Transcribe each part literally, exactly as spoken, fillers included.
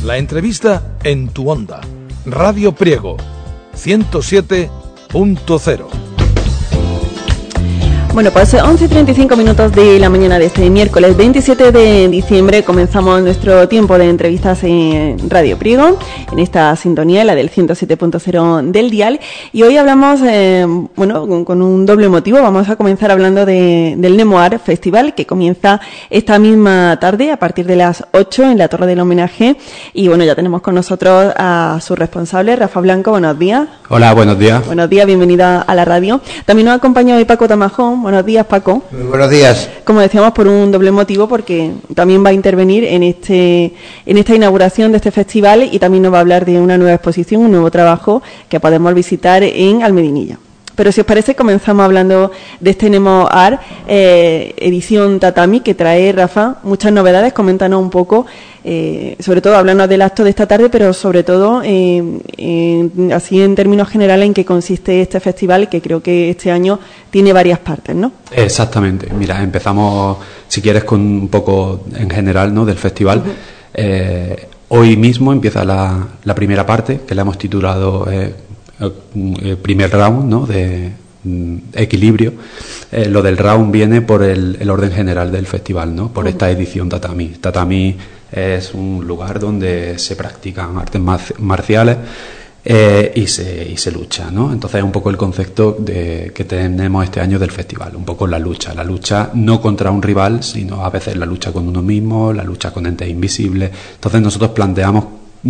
La entrevista en tu onda. Radio Priego, ciento siete punto cero. Bueno, pues once y treinta y cinco minutos de la mañana de este miércoles veintisiete de diciembre comenzamos nuestro tiempo de entrevistas en Radio Priego, en esta sintonía, la del ciento siete punto cero del dial. Y hoy hablamos, eh, bueno, con, con un doble motivo. Vamos a comenzar hablando de, del Nemoar Festival, que comienza esta misma tarde a partir de las ocho en la Torre del Homenaje. Y bueno, ya tenemos con nosotros a su responsable, Rafa Blanco. Buenos días. Hola, buenos días. Buenos días, bienvenida a la radio. También nos acompaña hoy Paco Tamajón. Buenos días, Paco. Muy buenos días. Como decíamos, por un doble motivo, porque también va a intervenir en este en esta inauguración de este festival y también nos va a hablar de una nueva exposición, un nuevo trabajo que podemos visitar en Almedinilla. Pero si os parece, comenzamos hablando de este Nemoar, eh, edición Tatami, que trae, Rafa, muchas novedades. Coméntanos un poco, eh, sobre todo, háblanos del acto de esta tarde, pero sobre todo, eh, en, así en términos generales, en qué consiste este festival, que creo que este año tiene varias partes, ¿no? Exactamente. Mira, empezamos, si quieres, con un poco en general, ¿no?, del festival. Uh-huh. Eh, hoy mismo empieza la, la primera parte, que la hemos titulado... Eh, el primer round, ¿no?, de mm, equilibrio. Eh, lo del round viene por el, el orden general del festival, ¿no?, por esta edición Tatami. Tatami es un lugar donde se practican artes marciales eh, y, se, y se lucha, ¿no? Entonces es un poco el concepto de, que tenemos este año del festival, un poco la lucha, la lucha no contra un rival, sino a veces la lucha con uno mismo, la lucha con entes invisibles. Entonces nosotros planteamos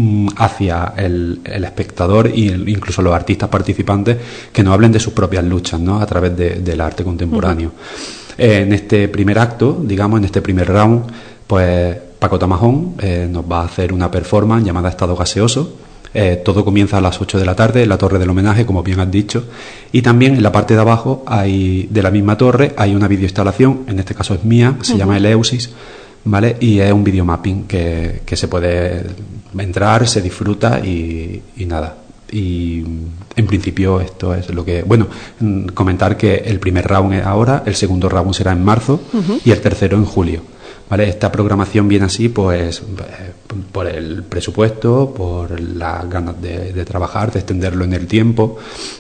hacia el, el espectador e incluso los artistas participantes que nos hablen de sus propias luchas, ¿no?, a través de, del arte contemporáneo. Uh-huh. Eh, en este primer acto, digamos, en este primer round, pues Paco Tamajón eh, nos va a hacer una performance llamada Estado Gaseoso. Eh, todo comienza a las ocho de la tarde en la Torre del Homenaje, como bien has dicho, y también en la parte de abajo hay, de la misma torre, hay una videoinstalación, en este caso es mía, se uh-huh. llama Eleusis, ¿vale? Y es un videomapping que, que se puede entrar, se disfruta y, y nada. Y en principio esto es lo que... Bueno, comentar que el primer round es ahora, el segundo round será en marzo uh-huh. y el tercero en julio, ¿vale? Esta programación viene así pues por el presupuesto, por las ganas de, de trabajar, de extenderlo en el tiempo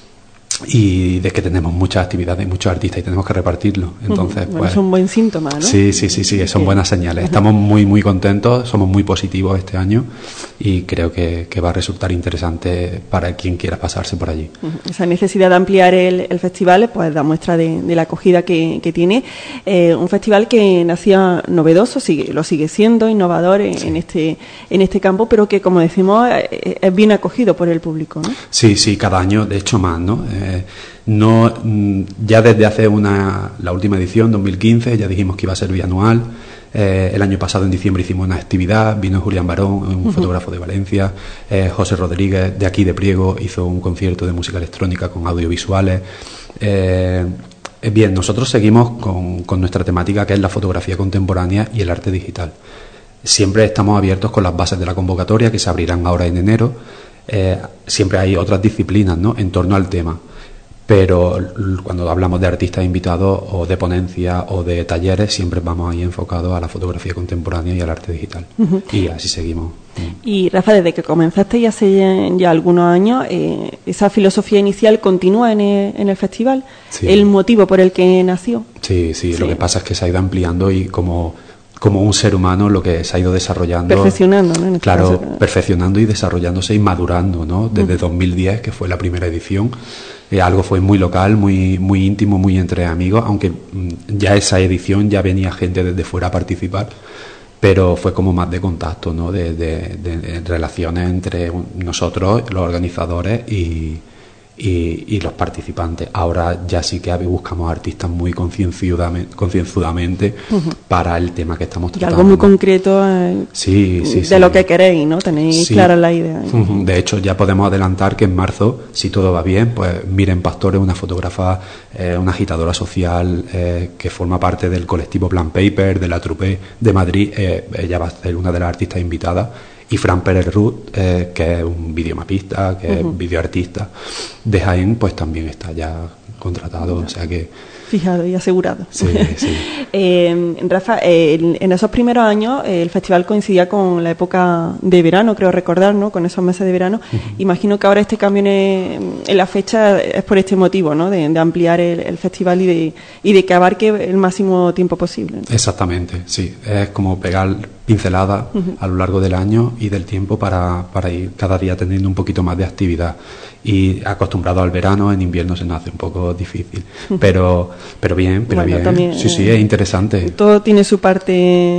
y de que tenemos muchas actividades, muchos artistas y tenemos que repartirlo. Entonces, bueno, pues, es un buen síntoma, ¿no? Sí, sí, sí, sí, son buenas señales. Estamos muy, muy contentos, somos muy positivos este año y creo que, que va a resultar interesante para quien quiera pasarse por allí. Esa necesidad de ampliar el, el festival, pues da muestra de, de la acogida que, que tiene. Eh, un festival que nacía novedoso, sigue, lo sigue siendo, innovador en, sí. en este en este campo, pero que, como decimos, es bien acogido por el público, ¿no? Sí, sí, cada año, de hecho, más, ¿no? Eh, no ya desde hace una la última edición dos mil quince ya dijimos que iba a ser bianual. Eh, el año pasado en diciembre hicimos una actividad, vino Julián Barón, un uh-huh. fotógrafo de Valencia, eh, José Rodríguez de aquí de Priego hizo un concierto de música electrónica con audiovisuales. Eh, bien, nosotros seguimos con, con nuestra temática, que es la fotografía contemporánea y el arte digital. Siempre estamos abiertos con las bases de la convocatoria que se abrirán ahora en enero. Eh, siempre hay otras disciplinas, ¿no?, en torno al tema. Pero cuando hablamos de artistas invitados o de ponencias o de talleres, siempre vamos ahí enfocados a la fotografía contemporánea y al arte digital. Uh-huh. Y así seguimos. Y Rafa, desde que comenzaste ya hace ya algunos años, eh, ¿esa filosofía inicial continúa en el, en el festival? Sí. ¿El motivo por el que nació? Sí, sí, sí, lo que pasa es que se ha ido ampliando y como... como un ser humano lo que se ha ido desarrollando, perfeccionando, ¿no? En este claro, caso. perfeccionando y desarrollándose y madurando, ¿no? Desde uh-huh. dos mil diez, que fue la primera edición, eh, algo fue muy local, muy muy íntimo, muy entre amigos, aunque mm, ya esa edición ya venía gente desde fuera a participar, pero fue como más de contacto, ¿no? De, de, de, de relaciones entre nosotros, los organizadores y Y, y los participantes. Ahora ya sí que buscamos artistas muy concienzudamente, concienzudamente uh-huh. para el tema que estamos tratando. Y algo muy concreto eh, sí, sí, de sí. lo que queréis, ¿no? Tenéis sí. clara la idea. Uh-huh. De hecho, ya podemos adelantar que en marzo, si todo va bien, pues Miren Pastor es una fotógrafa, eh, una agitadora social eh, que forma parte del colectivo Plan Paper, de la Trupe de Madrid. Eh, ella va a ser una de las artistas invitadas. Y Fran Pérez Ruth, eh, que es un videomapista, que uh-huh. es videoartista de Jaén, pues también está ya contratado. O sea que fijado y asegurado. Sí, sí. eh, Rafa, eh, en, en esos primeros años eh, el festival coincidía con la época de verano, creo recordar, ¿no? Con esos meses de verano. Uh-huh. Imagino que ahora este cambio en, en la fecha es por este motivo, ¿no? De, de ampliar el, el festival y de, y de que abarque el máximo tiempo posible, ¿no? Exactamente, sí. Es como pegar pinceladas uh-huh. a lo largo del año y del tiempo para, para ir cada día teniendo un poquito más de actividad. Y acostumbrado al verano, en invierno se nos hace un poco difícil. Pero pero bien, pero bueno, bien. También, sí, sí, es interesante. Todo tiene su parte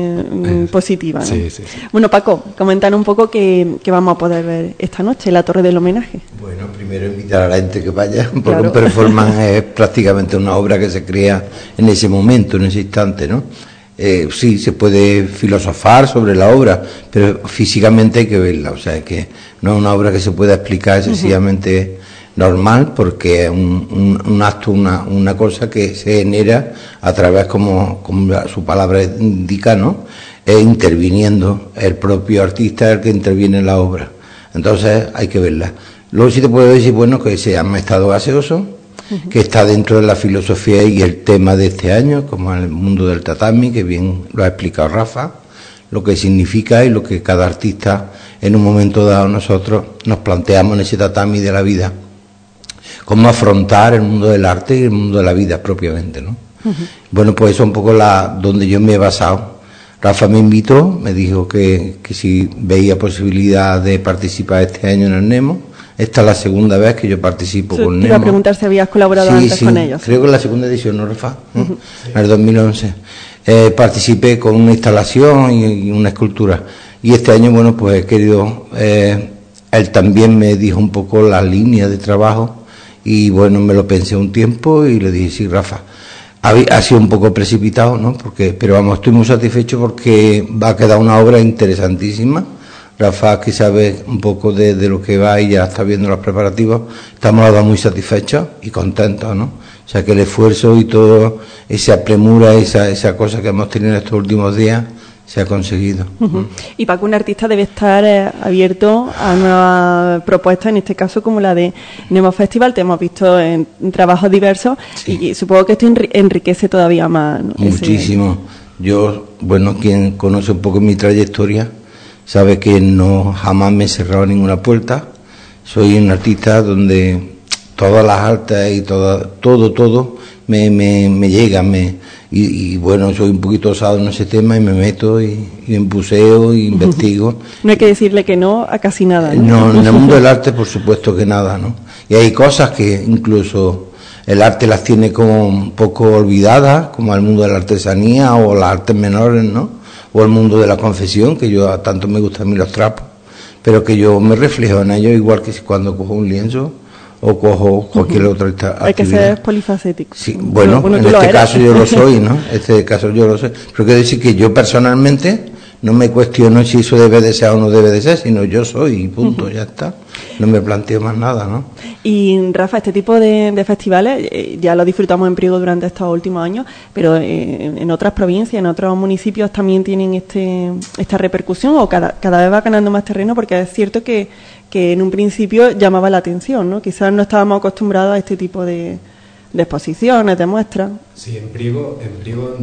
eh, positiva, ¿no? Sí, sí, sí. Bueno, Paco, comentar un poco qué, qué vamos a poder ver esta noche, la Torre del Homenaje. Bueno, primero invitar a la gente que vaya, porque claro. un performance es prácticamente una obra que se crea en ese momento, en ese instante, ¿no? Eh, sí, se puede filosofar sobre la obra, pero físicamente hay que verla, o sea, que no es una obra que se pueda explicar sencillamente uh-huh. normal, porque es un, un, un acto, una, una cosa que se genera a través, como, como su palabra indica, ¿no? Eh, interviniendo, el propio artista es el que interviene en la obra, entonces hay que verla. Luego sí te puedo decir, bueno, que se llama Estado Gaseoso, que está dentro de la filosofía y el tema de este año, como el mundo del tatami, que bien lo ha explicado Rafa, lo que significa y lo que cada artista en un momento dado nosotros nos planteamos en ese tatami de la vida, cómo afrontar el mundo del arte y el mundo de la vida propiamente, ¿no? Uh-huh. Bueno, pues eso es un poco la donde yo me he basado. Rafa me invitó, me dijo que, que si veía posibilidad de participar este año en el Nemo. Esta es la segunda vez que yo participo sí, con Nemo. Te iba a preguntar si habías colaborado sí, antes sí, con ellos. Creo que en la segunda edición, ¿no, Rafa? Uh-huh. ¿no? En el dos mil once. Eh, participé con una instalación y, y una escultura. Y este año, bueno, pues he querido... Eh, él también me dijo un poco la línea de trabajo y, bueno, me lo pensé un tiempo y le dije, sí, Rafa. Ha, ha sido un poco precipitado, ¿no? Porque, pero vamos, estoy muy satisfecho porque va a quedar una obra interesantísima. Rafa, que sabe un poco de, de lo que va y ya está viendo los preparativos, estamos ahora muy satisfechos y contentos, ¿no? O sea, que el esfuerzo y todo, esa premura, esa, esa cosa que hemos tenido en estos últimos días, se ha conseguido. Uh-huh. Y Paco, un artista debe estar eh, abierto a nuevas propuestas, en este caso como la de Nemo Festival. Te hemos visto en, en trabajos diversos sí. y, y supongo que esto enri- enriquece todavía más, ¿no? Muchísimo. Ese... Yo, bueno, quien conoce un poco mi trayectoria, sabe que no jamás me he cerrado ninguna puerta. Soy un artista donde todas las artes y todo, todo, todo me, me, me llega, me, y, y bueno, soy un poquito osado en ese tema y me meto y, y empuseo y investigo. No hay que decirle que no a casi nada, ¿no? No, en el mundo del arte por supuesto que nada, ¿no? Y hay cosas que incluso el arte las tiene como un poco olvidadas, como el mundo de la artesanía o las artes menores, ¿no? O el mundo de la confesión, que yo tanto me gustan a mí los trapos, pero que yo me reflejo en ellos igual que cuando cojo un lienzo o cojo cualquier uh-huh. otra actividad. Hay que ser polifacético. Sí, bueno, bueno en este caso yo lo soy, ¿no? En este caso yo lo soy. Pero quiero decir que yo personalmente no me cuestiono si eso debe de ser o no debe de ser, sino yo soy y punto, uh-huh. ya está. No me planteo más nada, ¿no? Y Rafa, este tipo de, de festivales eh, ya lo disfrutamos en Priego durante estos últimos años, pero eh, en otras provincias, en otros municipios también tienen este esta repercusión o cada, cada vez va ganando más terreno, porque es cierto que, que en un principio llamaba la atención, ¿no? Quizás no estábamos acostumbrados a este tipo de, de exposiciones, de muestras. Sí, en Priego, en Priego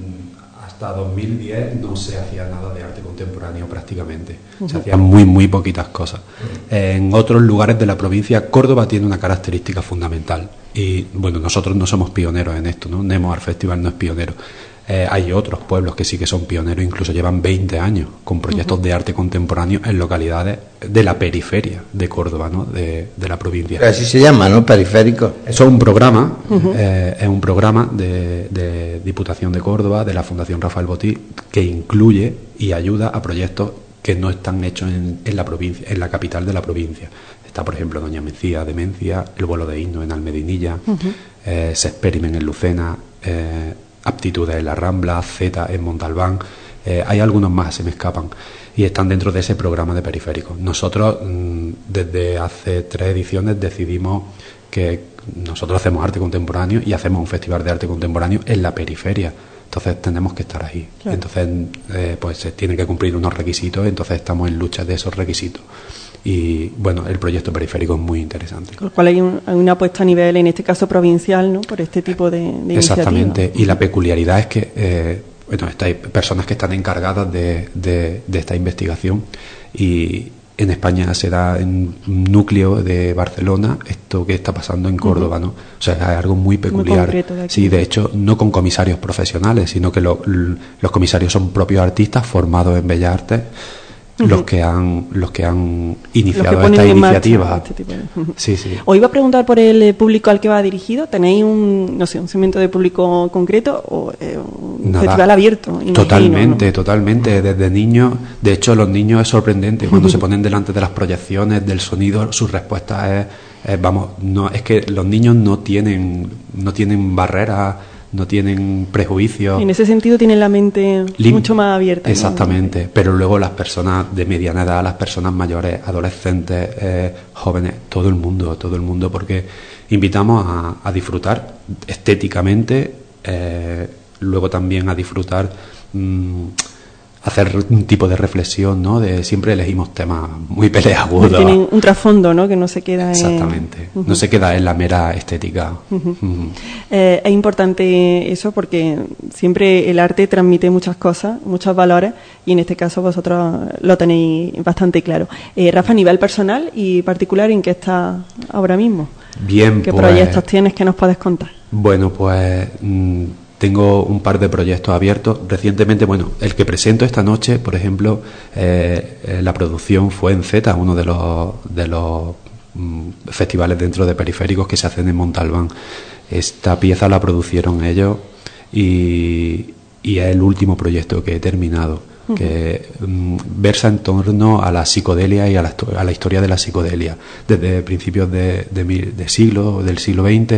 hasta dos mil diez no se hacía nada de arte contemporáneo prácticamente. Uh-huh. Se hacían muy, muy poquitas cosas. Uh-huh. En otros lugares de la provincia, Córdoba tiene una característica fundamental. Y, bueno, nosotros no somos pioneros en esto, ¿no? Nemo Art Festival no es pionero. Eh, hay otros pueblos que sí que son pioneros, incluso llevan veinte años con proyectos uh-huh. de arte contemporáneo en localidades de la periferia de Córdoba, ¿no? De, de la provincia. Así se llama, ¿no? Periférico. Eso es un programa, uh-huh. eh, es un programa de, de Diputación de Córdoba, de la Fundación Rafael Botí, que incluye y ayuda a proyectos que no están hechos en, en la provincia, en la capital de la provincia. Está, por ejemplo, Doña Mencía de Mencia, el vuelo de himno en Almedinilla, uh-huh. eh, Sexperimen en Lucena, eh, Aptitudes en la Rambla, Z en Montalbán, eh, hay algunos más, se me escapan, y están dentro de ese programa de periféricos. Nosotros, mmm, desde hace tres ediciones, decidimos que nosotros hacemos arte contemporáneo y hacemos un festival de arte contemporáneo en la periferia. Entonces tenemos que estar ahí. Claro. Entonces, eh, pues se tienen que cumplir unos requisitos, entonces estamos en lucha de esos requisitos. y bueno, el proyecto periférico es muy interesante. Con lo cual hay, un, hay una apuesta a nivel, en este caso provincial, ¿no?, por este tipo de, de Exactamente, iniciativas. y la peculiaridad es que eh, bueno, hay personas que están encargadas de, de, de esta investigación, y en España se da en un núcleo de Barcelona esto que está pasando en Córdoba, ¿no? O sea, es algo muy peculiar. Muy concreto de aquí. Sí, de hecho, no con comisarios profesionales, sino que lo, los comisarios son propios artistas formados en Bellas Artes, uh-huh. los que han los que han iniciado que esta iniciativa. Este tipo de... uh-huh. Sí, sí. Os iba a preguntar por el público al que va dirigido. ¿Tenéis un, no sé, un segmento de público concreto o eh, un Nada. festival abierto? Imagino, totalmente, ¿no? totalmente. Desde niños, de hecho, los niños es sorprendente cuando se ponen delante de las proyecciones del sonido, su respuesta es, es vamos, no es que los niños no tienen no tienen barreras, no tienen prejuicios. En ese sentido tienen la mente Lim- mucho más abierta. Exactamente, ¿no? Pero luego las personas de mediana edad, las personas mayores, adolescentes, eh, jóvenes, todo el mundo, todo el mundo, porque invitamos a, a disfrutar estéticamente, eh, luego también a disfrutar, mmm, hacer un tipo de reflexión, ¿no? De siempre elegimos temas muy peleagudos. Tienen un trasfondo, ¿no?, que no se queda en... Exactamente, uh-huh. no se queda en la mera estética. Uh-huh. Uh-huh. Eh, es importante eso porque siempre el arte transmite muchas cosas, muchos valores, y en este caso vosotros lo tenéis bastante claro. Eh, Rafa, a nivel personal y particular, ¿en qué estás ahora mismo? Bien, ¿Qué pues, proyectos tienes que nos puedes contar? Bueno, pues... Mmm, tengo un par de proyectos abiertos. Recientemente, bueno, el que presento esta noche, por ejemplo, eh, eh, la producción fue en Z, uno de los, de los mm, festivales dentro de periféricos que se hacen en Montalbán. Esta pieza la producieron ellos y, y es el último proyecto que he terminado, uh-huh. que mm, versa en torno a la psicodelia y a la, a la historia de la psicodelia, desde principios de, de, de siglo, del siglo veinte.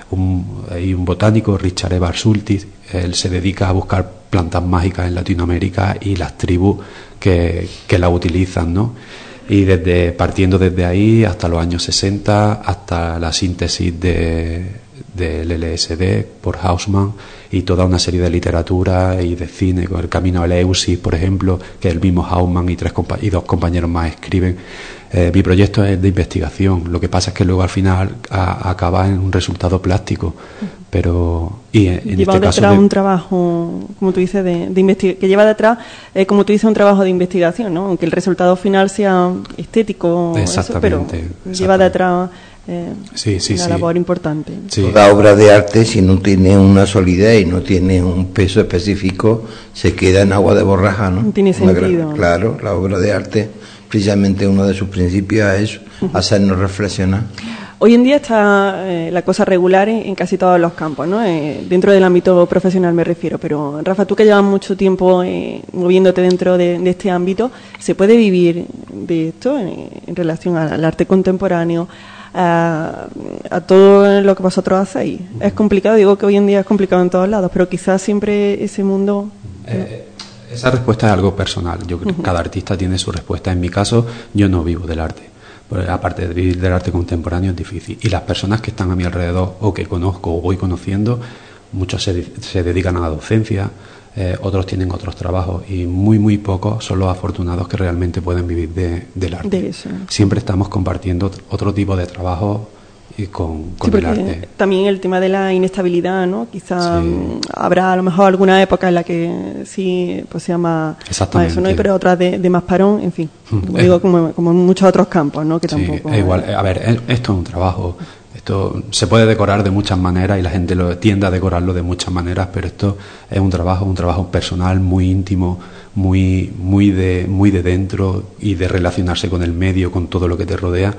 Un, hay un botánico, Richard Evar Schultes, él se dedica a buscar plantas mágicas en Latinoamérica y las tribus que, que la utilizan, ¿no? Y desde partiendo desde ahí hasta los años sesenta, hasta la síntesis de, del L S D por Hausmann y toda una serie de literatura y de cine, con El camino a Eleusis, por ejemplo, que el mismo Hausmann y, tres compa- y dos compañeros más escriben. Eh, mi proyecto es de investigación, lo que pasa es que luego al final a, acaba en un resultado plástico, pero y en, en lleva este caso detrás de, un trabajo, como tú dices, de, de investigación, que lleva detrás, eh, como tú dices, un trabajo de investigación, ¿no? Aunque el resultado final sea estético, eso, pero lleva detrás eh, sí, sí, una sí. labor importante. Sí. Toda obra de arte, si no tiene una solidez y no tiene un peso específico, se queda en agua de borraja, ¿no? No tiene Una sentido. gran- claro, la obra de arte, precisamente uno de sus principios es uh-huh. hacernos reflexionar. Hoy en día está eh, la cosa regular en, en casi todos los campos, ¿no? Eh, dentro del ámbito profesional me refiero, pero Rafa, tú que llevas mucho tiempo eh, moviéndote dentro de, de este ámbito, ¿se puede vivir de esto en, en relación al, al arte contemporáneo, a, a todo lo que vosotros hacéis? Es complicado, digo que hoy en día es complicado en todos lados, pero quizás siempre ese mundo... Eh, esa respuesta es algo personal. Yo creo que uh-huh. cada artista tiene su respuesta. En mi caso, yo no vivo del arte. Pero aparte de vivir del arte contemporáneo es difícil. Y las personas que están a mi alrededor o que conozco o voy conociendo, muchos se, se dedican a la docencia, eh, otros tienen otros trabajos y muy, muy pocos son los afortunados que realmente pueden vivir de, del arte. De eso. Siempre estamos compartiendo otro tipo de trabajo y con, con sí, el arte. También el tema de la inestabilidad, ¿no? Quizá sí. habrá a lo mejor alguna época en la que sí pues sea más, más eso, ¿no? Pero otras de, de más parón, en fin. Como digo, como, como en muchos otros campos, ¿no? Que sí, tampoco es igual. A ver, esto es un trabajo. Esto se puede decorar de muchas maneras y la gente lo tiende a decorarlo de muchas maneras, pero esto es un trabajo, un trabajo personal, muy íntimo, muy, muy de, muy de dentro y de relacionarse con el medio, con todo lo que te rodea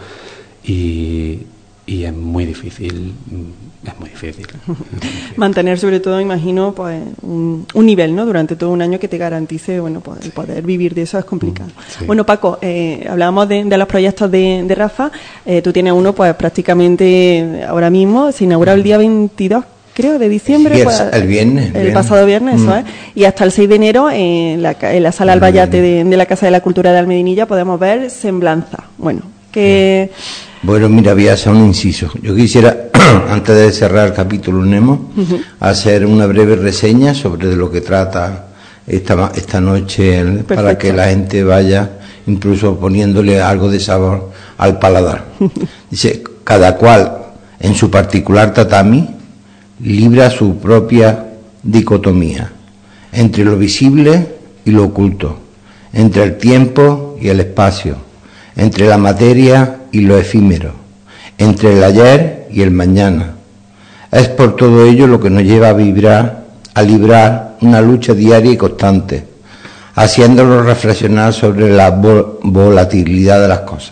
y Y es muy difícil, es muy difícil. Mantener sobre todo, imagino, pues un, un nivel, ¿no? Durante todo un año que te garantice, bueno, pues el poder vivir de eso es complicado. Sí. Bueno, Paco, eh, hablábamos de, de los proyectos de, de Rafa. Eh, tú tienes uno, pues prácticamente ahora mismo, se inaugura el día veintidós, creo, de diciembre. Sí, el, pues, el viernes. El, viernes. pasado viernes, mm. eso es. Y hasta el seis de enero, en la, en la sala Albayate de, de la Casa de la Cultura de Almedinilla, podemos ver Semblanza. Bueno, que... Bueno, mira, voy a hacer un inciso. Yo quisiera, antes de cerrar el capítulo Nemo, uh-huh. hacer una breve reseña sobre de lo que trata esta, esta noche, Perfecto. Para que la gente vaya incluso poniéndole algo de sabor al paladar. Dice, cada cual en su particular tatami libra su propia dicotomía entre lo visible y lo oculto, entre el tiempo y el espacio, entre la materia y lo efímero, entre el ayer y el mañana. Es por todo ello lo que nos lleva a vibrar, a librar una lucha diaria y constante, haciéndonos reflexionar sobre la vol- volatilidad de las cosas.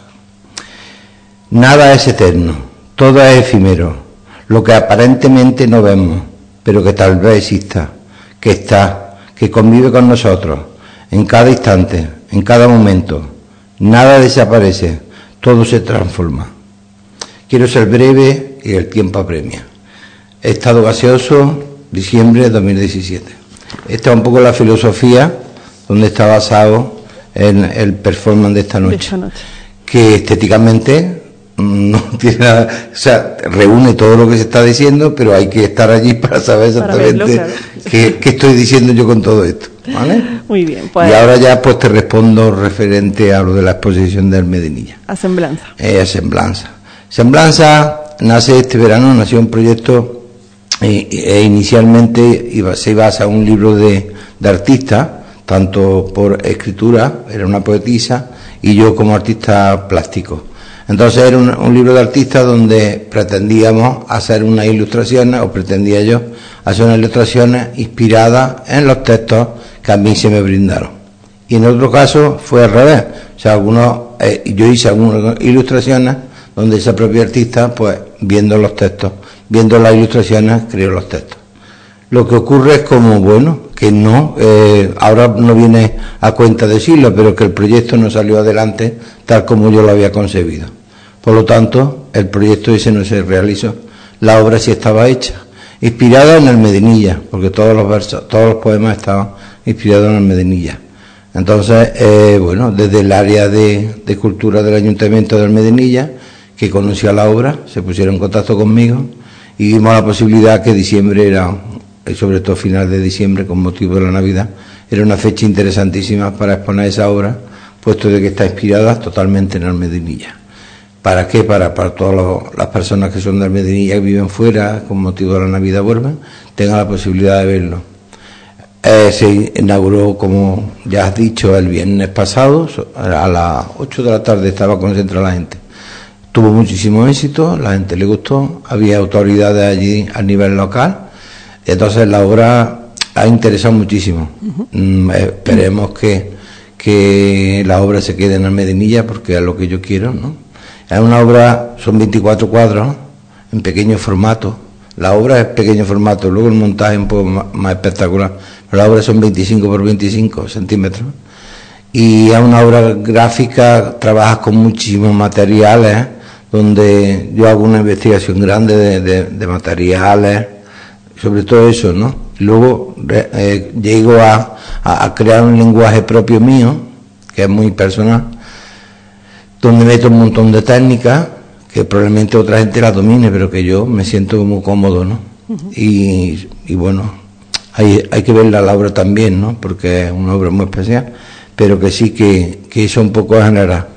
Nada es eterno, todo es efímero, lo que aparentemente no vemos, pero que tal vez exista, que está, que convive con nosotros, en cada instante, en cada momento. Nada desaparece, todo se transforma. Quiero ser breve y el tiempo apremia. Estado gaseoso, diciembre de dos mil diecisiete. Esta es un poco la filosofía donde está basado en el performance de esta noche, de esta noche. Que estéticamente no tiene nada, o sea, reúne todo lo que se está diciendo, pero hay que estar allí para saber exactamente para verlo, claro. qué, qué estoy diciendo yo con todo esto, ¿vale? Muy bien, pues. Y ahora ya pues te respondo referente a lo de la exposición del Medinilla. A Semblanza. Eh, a Semblanza. Semblanza nace este verano, nació un proyecto e, e inicialmente iba, se basa en un libro de, de artista, tanto por escritura, era una poetisa, y yo como artista plástico. Entonces era un, un libro de artista donde pretendíamos hacer unas ilustraciones, o pretendía yo hacer unas ilustraciones inspiradas en los textos que a mí se me brindaron. Y en otro caso fue al revés, o sea, algunos, eh, yo hice algunas ilustraciones donde esa propia artista, pues viendo los textos, viendo las ilustraciones, creó los textos. Lo que ocurre es como, bueno, que no, eh, ahora no viene a cuenta decirlo, pero que el proyecto no salió adelante tal como yo lo había concebido. Por lo tanto, el proyecto ese no se realizó. La obra sí estaba hecha, inspirada en el Medinilla, porque todos los versos, todos los poemas estaban inspirados en el Medinilla. Entonces, eh, bueno, desde el área de, de cultura del Ayuntamiento del Medinilla, que conocía la obra, se pusieron en contacto conmigo y vimos la posibilidad que diciembre era, y sobre todo final de diciembre, con motivo de la Navidad, era una fecha interesantísima para exponer esa obra, puesto de que está inspirada totalmente en el Medinilla. ¿Para qué? Para, para todas los, las personas que son del Medinilla, que viven fuera, con motivo de la Navidad vuelven, tengan la posibilidad de verlo. Eh, se inauguró, como ya has dicho, el viernes pasado, a las ocho de la tarde estaba concentrada la gente. Tuvo muchísimo éxito, la gente le gustó, había autoridades allí a nivel local, entonces la obra ha interesado muchísimo. Uh-huh. Mm, esperemos que, que la obra se quede en el Medinilla, porque es lo que yo quiero, ¿no? Es una obra, son veinticuatro cuadros, en pequeño formato. La obra es pequeño formato, luego el montaje es un poco más, más espectacular, pero la obra son veinticinco por veinticinco centímetros. Y es una obra gráfica, trabaja con muchísimos materiales, ¿eh? Donde yo hago una investigación grande de, de, de materiales, sobre todo eso, ¿no? Y luego eh, llego a, a, a crear un lenguaje propio mío, que es muy personal, donde meto un montón de técnicas que probablemente otra gente la domine, pero que yo me siento muy cómodo, ¿no? Uh-huh. Y, y bueno, hay, hay que ver la obra también, ¿no? Porque es una obra muy especial, pero que sí que, que eso un poco general.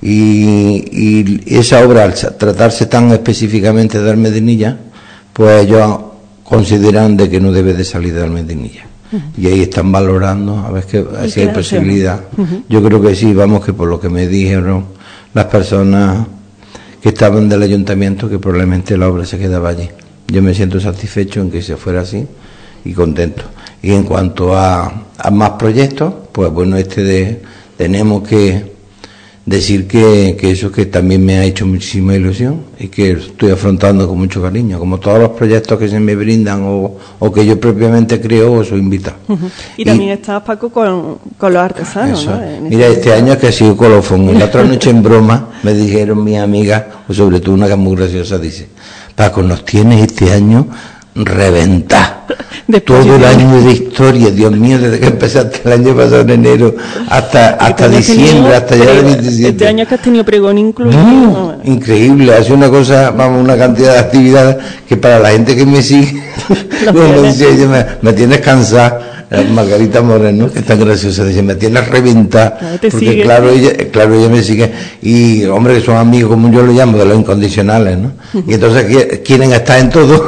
Y, y esa obra, al tratarse tan específicamente del Medinilla, pues ellos consideran de que no debe de salir del Medinilla. Uh-huh. Y ahí están valorando a ver que, si hay posibilidad. Uh-huh. Yo creo que sí, vamos, que por lo que me dijeron las personas que estaban del ayuntamiento, que probablemente la obra se quedaba allí. Yo me siento satisfecho en que se fuera así y contento. Y en cuanto a, a más proyectos, pues bueno, este de tenemos que decir que, que eso que también me ha hecho muchísima ilusión y que estoy afrontando con mucho cariño, como todos los proyectos que se me brindan o, o que yo propiamente creo o soy invitado. Uh-huh. Y, y también estás, Paco, con, con los artesanos, ¿no? Mira, este, este año es que ha sido colofón. Y la otra noche en broma me dijeron mis amigas, o sobre todo una que es muy graciosa, dice: Paco, nos tienes este año reventar todo el año de historia, Dios mío, desde que empezaste el año pasado en enero hasta hasta diciembre, tenido, hasta ya el veintisiete. Este año que has tenido pregón incluido. No, increíble, hace una cosa, vamos, una cantidad de actividades que para la gente que me sigue, como me, decía, me, me tienes cansada. Margarita Moreno, que es tan graciosa, dice, me tienes reventada, Claro, porque sigue. claro ella, claro, ella me sigue, y hombre, que son amigos, como yo lo llamo, de los incondicionales, ¿no? Y entonces qui- quieren estar en todo,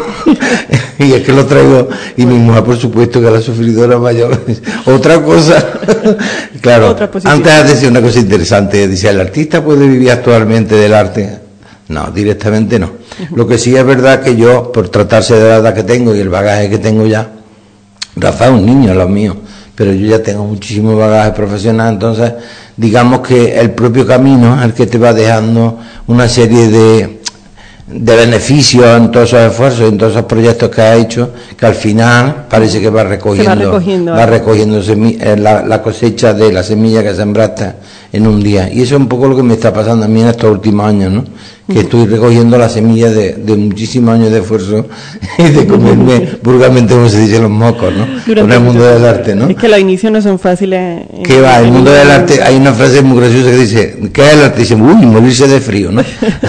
y es que lo traigo, y mi mujer, por supuesto, que es la sufridora mayor. Otra cosa, claro, Otra posición. antes has decía una cosa interesante, dice, ¿el artista puede vivir actualmente del arte? No, directamente no. Lo que sí es verdad que yo, por tratarse de la edad que tengo y el bagaje que tengo ya, Rafa es un niño, a los míos, pero yo ya tengo muchísimo bagaje profesional, entonces digamos que el propio camino es el que te va dejando una serie de, de beneficios en todos esos esfuerzos, en todos esos proyectos que has hecho, que al final parece que va recogiendo, Se va recogiendo, va ¿eh? recogiendo semi- eh, la, la cosecha de la semilla que sembraste en un día. Y eso es un poco lo que me está pasando a mí en estos últimos años, ¿no? Que estoy recogiendo la semilla de, de muchísimos años de esfuerzo y de comerme vulgarmente, como se dice, los mocos, ¿no? Durante Con el mundo mucho del tiempo. arte, ¿no? Es que los inicios no son fáciles. en- ¿Qué va? El en mundo ningún del arte, momento. hay una frase muy graciosa que dice, ¿qué es el arte? Dice, uy, morirse de frío, ¿no?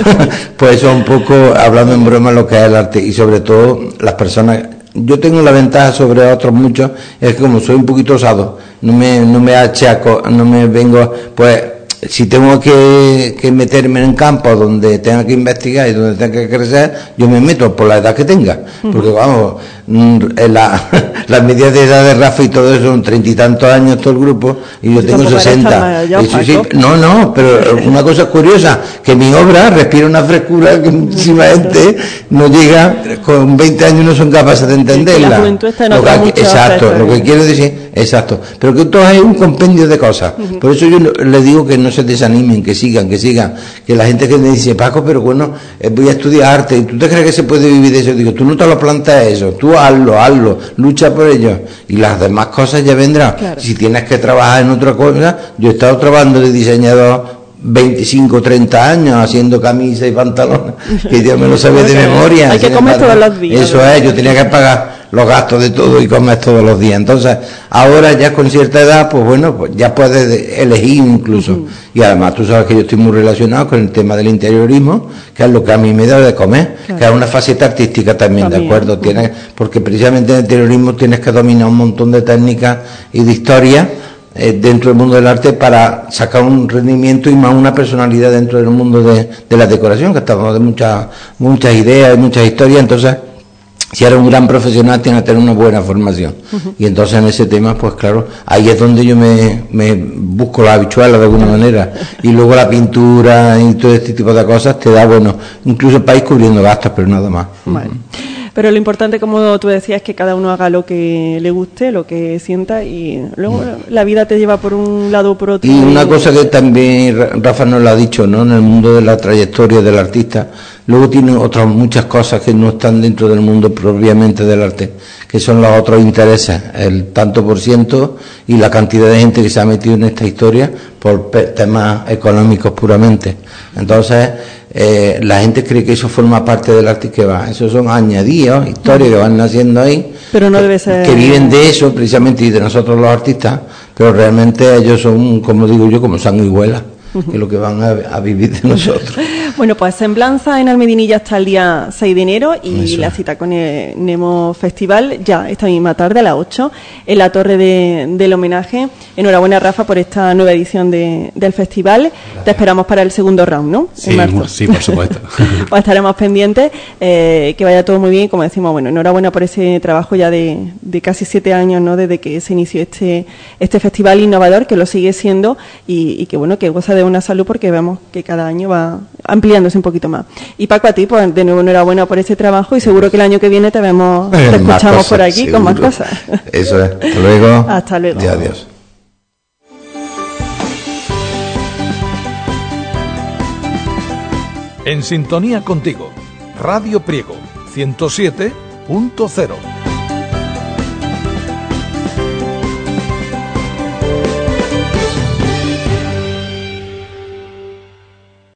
Pues eso es un poco, hablando en broma, lo que es el arte y sobre todo las personas. Yo tengo la ventaja sobre otros muchos, es que como soy un poquito osado, no me, no me achaco, no me vengo, pues, si tengo que, que meterme en campos donde tenga que investigar y donde tenga que crecer, yo me meto por la edad que tenga, porque vamos, mm, la, las medidas de edad de Rafa y todo eso son treinta y tantos años todo el grupo, y yo Pues tengo tampoco eres tan sesenta. mayor, Y sí, sí, Paco. no, no, pero una cosa curiosa, que mi obra respira una frescura que muchísima gente no llega, con veinte años no son capaces de entenderla. la juventud está en Lo que otros hay- muchos exacto, aspectos, lo que ¿eh? quiero decir, exacto, pero que todo es un compendio de cosas. Por eso yo les digo que no se desanimen, que sigan, que sigan, que la gente que me dice, Paco, pero bueno, eh, voy a estudiar arte, ¿y tú te crees que se puede vivir de eso? Digo, tú no te lo planteas eso, tú hazlo, hazlo, lucha por ello, y las demás cosas ya vendrán. Claro. Si tienes que trabajar en otra cosa, yo he estado trabajando de diseñador veinticinco, treinta años haciendo camisas y pantalones, que yo me lo sabía de Claro, memoria. hay que sin comer embargo, todos los días, Eso ¿verdad? es, yo tenía que pagar los gastos de todo y comer todos los días. Entonces, ahora ya con cierta edad, pues bueno, pues ya puedes de- elegir incluso. Uh-huh. Y además tú sabes que yo estoy muy relacionado con el tema del interiorismo, que es lo que a mí me da de comer, claro. Que es una faceta artística también, también. ¿De acuerdo? Uh-huh. Tienes, porque precisamente en el interiorismo tienes que dominar un montón de técnicas y de historias eh, dentro del mundo del arte para sacar un rendimiento y más una personalidad dentro del mundo de, de la decoración, que estamos de muchas muchas ideas y muchas historias. Entonces, si eres un gran profesional, tienes que tener una buena formación. Uh-huh. Y entonces en ese tema, pues claro, ahí es donde yo me, me busco la habichuela de alguna manera. Y luego la pintura y todo este tipo de cosas te da, bueno, incluso para ir cubriendo gastos, pero nada más. Vale. Pero lo importante, como tú decías, es que cada uno haga lo que le guste, lo que sienta, y luego mm. la vida te lleva por un lado o por otro. Y una cosa que también Rafa nos lo ha dicho, ¿no? En el mundo de la trayectoria del artista, luego tiene otras muchas cosas que no están dentro del mundo propiamente del arte, que son los otros intereses, el tanto por ciento y la cantidad de gente que se ha metido en esta historia por temas económicos puramente. Entonces, eh, la gente cree que eso forma parte del arte, que va, esos son añadidos, historias que van naciendo ahí, pero no que, debe ser... que viven de eso precisamente y de nosotros los artistas, pero realmente ellos son, como digo yo, como sanguijuelas, uh-huh. que lo que van a, a vivir de nosotros. Bueno, pues Semblanza en Almedinilla hasta el día seis de enero y eso. La cita con el Nemo Festival ya esta misma tarde a las ocho en la torre de, del homenaje. Enhorabuena, Rafa, por esta nueva edición de, del festival. Gracias. Te esperamos para el segundo round, ¿no? Sí, en marzo. Sí, por supuesto. Pues estaremos pendientes, eh, que vaya todo muy bien. Como decimos, bueno, enhorabuena por ese trabajo ya de, de casi siete años, ¿no? Desde que se inició este este festival innovador, que lo sigue siendo y, y que, bueno, que goza de una salud porque vemos que cada año va ampliándose un poquito más. Y Paco, a ti, pues de nuevo enhorabuena por ese trabajo y seguro que el año que viene te vemos, te escuchamos cosas, por aquí seguro. Con más cosas. Eso es. Hasta luego. Hasta luego. Y adiós. En sintonía contigo, Radio Priego, ciento siete punto cero.